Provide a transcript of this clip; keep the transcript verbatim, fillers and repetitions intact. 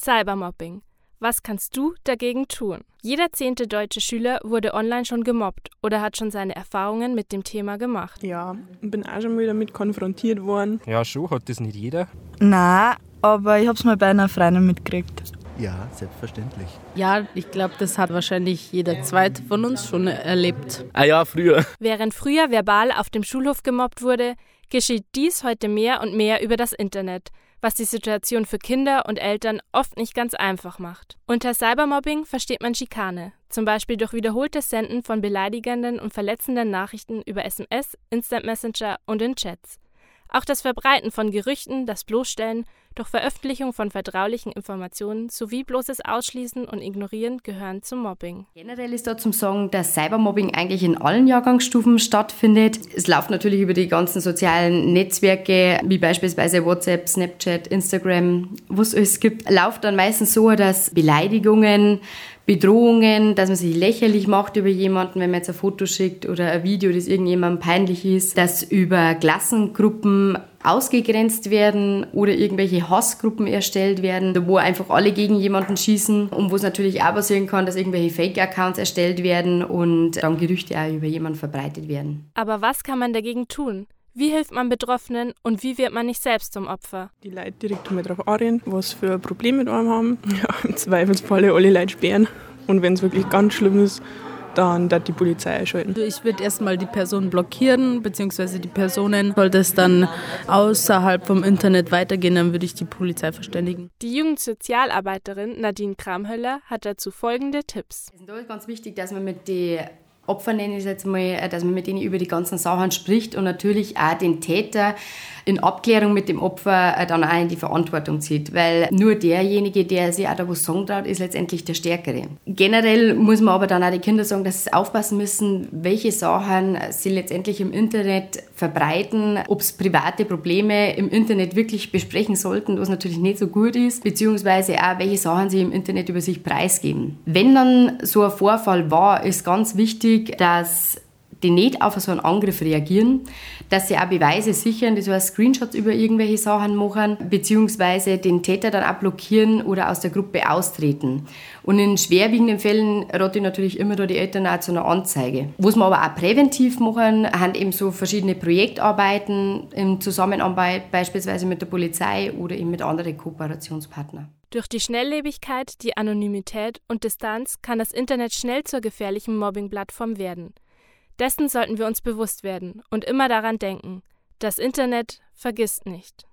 Cybermobbing. Was kannst du dagegen tun? Jeder zehnte deutsche Schüler wurde online schon gemobbt oder hat schon seine Erfahrungen mit dem Thema gemacht. Ja, ich bin auch schon mal damit konfrontiert worden. Ja, schon, hat das nicht jeder? Nein, aber ich habe es mal bei einer Freundin mitgekriegt. Ja, selbstverständlich. Ja, ich glaube, das hat wahrscheinlich jeder Zweite von uns schon erlebt. Ah ja, früher. Während früher verbal auf dem Schulhof gemobbt wurde, geschieht dies heute mehr und mehr über das Internet, was die Situation für Kinder und Eltern oft nicht ganz einfach macht. Unter Cybermobbing versteht man Schikane, zum Beispiel durch wiederholtes Senden von beleidigenden und verletzenden Nachrichten über S M S, Instant Messenger und in Chats. Auch das Verbreiten von Gerüchten, das Bloßstellen durch Veröffentlichung von vertraulichen Informationen sowie bloßes Ausschließen und Ignorieren gehören zum Mobbing. Generell ist da zum Sagen, dass Cybermobbing eigentlich in allen Jahrgangsstufen stattfindet. Es läuft natürlich über die ganzen sozialen Netzwerke, wie beispielsweise WhatsApp, Snapchat, Instagram, wo es alles gibt. Läuft dann meistens so, dass Beleidigungen, Bedrohungen, dass man sich lächerlich macht über jemanden, wenn man jetzt ein Foto schickt oder ein Video, das irgendjemandem peinlich ist, dass über Klassengruppen ausgegrenzt werden oder irgendwelche Hassgruppen erstellt werden, wo einfach alle gegen jemanden schießen und wo es natürlich auch passieren kann, dass irgendwelche Fake-Accounts erstellt werden und dann Gerüchte auch über jemanden verbreitet werden. Aber was kann man dagegen tun? Wie hilft man Betroffenen und wie wird man nicht selbst zum Opfer? Die Leute direkt einmal darauf achten, was für ein Problem mit einem haben. Ja, im Zweifelsfall alle Leute sperren. Und wenn es wirklich ganz schlimm ist, dann darf die Polizei einschalten. Ich würde erstmal die Person blockieren, beziehungsweise die Personen. Sollte es dann außerhalb vom Internet weitergehen, dann würde ich die Polizei verständigen. Die Jugendsozialarbeiterin Nadine Kramhöller hat dazu folgende Tipps. Es ist da ganz wichtig, dass man mit den Opfer, nenne ich es jetzt mal, dass man mit denen über die ganzen Sachen spricht und natürlich auch den Täter in Abklärung mit dem Opfer dann auch in die Verantwortung zieht, weil nur derjenige, der sich auch da was sagen traut, ist letztendlich der Stärkere. Generell muss man aber dann auch die Kinder sagen, dass sie aufpassen müssen, welche Sachen sie letztendlich im Internet verbreiten, ob es private Probleme im Internet wirklich besprechen sollten, was natürlich nicht so gut ist, beziehungsweise auch, welche Sachen sie im Internet über sich preisgeben. Wenn dann so ein Vorfall war, ist ganz wichtig, dass die nicht auf so einen Angriff reagieren, dass sie auch Beweise sichern, das heißt Screenshots über irgendwelche Sachen machen, beziehungsweise den Täter dann auch blockieren oder aus der Gruppe austreten. Und in schwerwiegenden Fällen rate ich natürlich immer da die Eltern auch zu einer Anzeige. Was wir aber auch präventiv machen, haben eben so verschiedene Projektarbeiten in Zusammenarbeit beispielsweise mit der Polizei oder eben mit anderen Kooperationspartnern. Durch die Schnelllebigkeit, die Anonymität und Distanz kann das Internet schnell zur gefährlichen Mobbing-Plattform werden. Dessen sollten wir uns bewusst werden und immer daran denken, das Internet vergisst nicht.